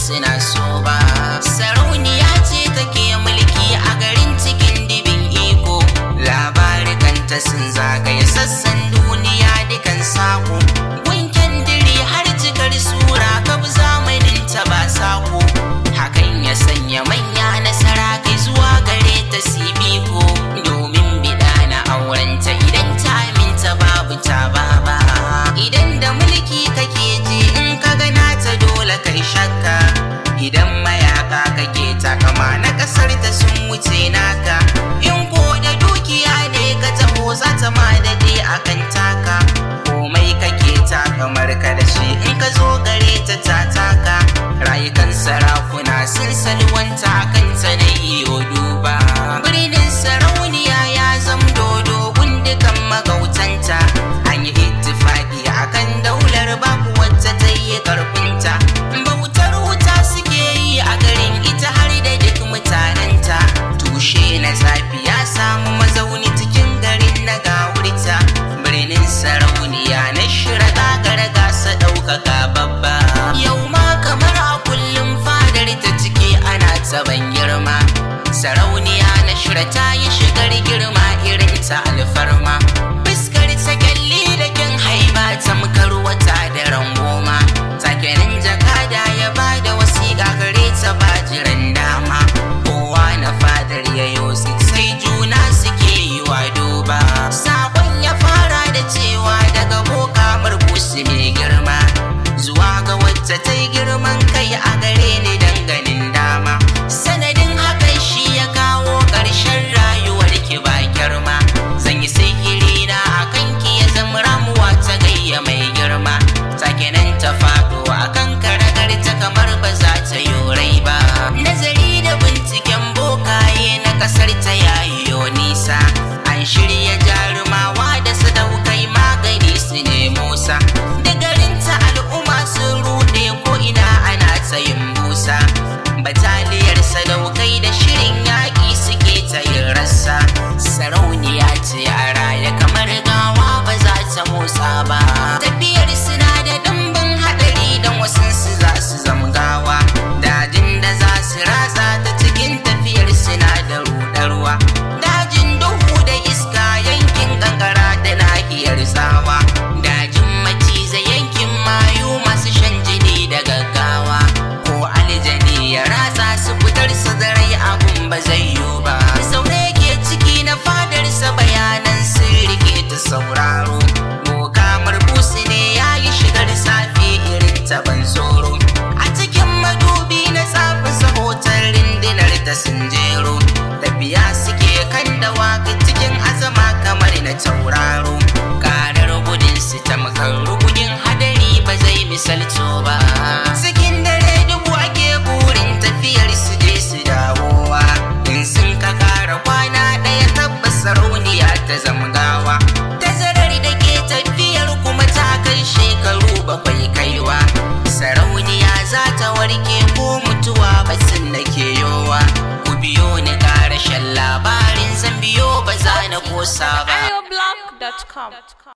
suna so ba. Sarauniya ce take mulki a garin cikin dibin iko, labarikanta sun zagaye sassan duniya dukan sako. Gunkin diri har cikar sura kab zamanin ta ba sako, hakan ya sanya manya nasara kai zuwa gare ta sibiko, domin bida na aurenta idan ta aminta babu ta baba. Idan da mulki kake ji in ka gana ta dole kai shakka, idan mayaka kake takama na kasar ta sun wuce naka, in ko da dukiya ne ka taho za ta ma dade akan taka, komai kake takamar ka da shi in ka zo gare ta taka. Rayukan sarakuna sun salwanta kan ta na iyo duba, birnin sarauniya ya zam dodo gundukan magautanta, an yi ittifaki akan daular babu wacce ta yi karfinta. Bautar wuta suke yi a garin ita har da duk mutanenta, tushe na zafi ya samu mazauni cikin garin na gawurta, birnin sarauniya na shira gagara gasa ɗaukaka babba. Yau ma kamar a kullum fadar ta ciki ana taban girma, sarauniya na shira ta yi shigar girma irin ta alfarma, fuskar ta kyalli da kyan haiba tamkar wata da rangoma, takenin jakada ya bada wasiƙa gare ta ba jiran dama, kowa na fadar ya yosi sai juna suke yi wa duba. Sakon ya fara da cewa daga boka murkusi mai girma zuwa ga wacce ta yi girman kai a gare ni danganin dama, sanadin hakan shi ya kawo ƙarshen rayuwar ki ba girma, zan yi sihiri na akan ki ya zama ramuwa ta gayya mai girma, takenan ta faɗo akan karagar ta kamar ba za ta yorai ba. Nazari da binciken bokaye na ƙasar ta yayiyo nisa, an shirya jarumawa da sadaukai magani su nemo sa, da garin ta al'umma sun ruɗe ko ina ana tsayin busa, bataliyar sadaukai da shirin yaƙi suke ta yin rassa, sarauniya ce a raya kamar gawa ba za ta motsa ba, tafiyar suna da ɗimbin haɗari don wasansu za su zamgawa, dajin da za su ratsa ta cikin tafiyar suna da ruɗarwa, dajin duhu da iska yankin kankara da nahiyar tsawa, dajin maciza yankin mayu masu shan jini da gaggawa, ko aljani ya ratsa su fitar su da rai abun ba zai yiwu ba. Zaune ke ciki na fadarsa bayanan sirri ke ta sauraro, boka marbusi ne ya yi shigar safe irin taban tsoro, a cikin madubi na tsafinsa hoton rindinar ta sun jero, tafiya suke kan da waka cikin azama kamar na tauraro, karar gudun su tamkar rugudin hadari ba zai misalto ba, cikin dare dubu ake burin tafiyar su je su dawowa, in sun ka kara kwana ɗaya tabbas sarauniya ta zamgawa, tazarar da ke tafiyar kuma ta kai shekaru bakwai kaiwa, sarauniya za ta warke ko mutuwa batun na ke yowa, ku biyo ni ƙarashen labarin zan biyo ba za na kosa ba.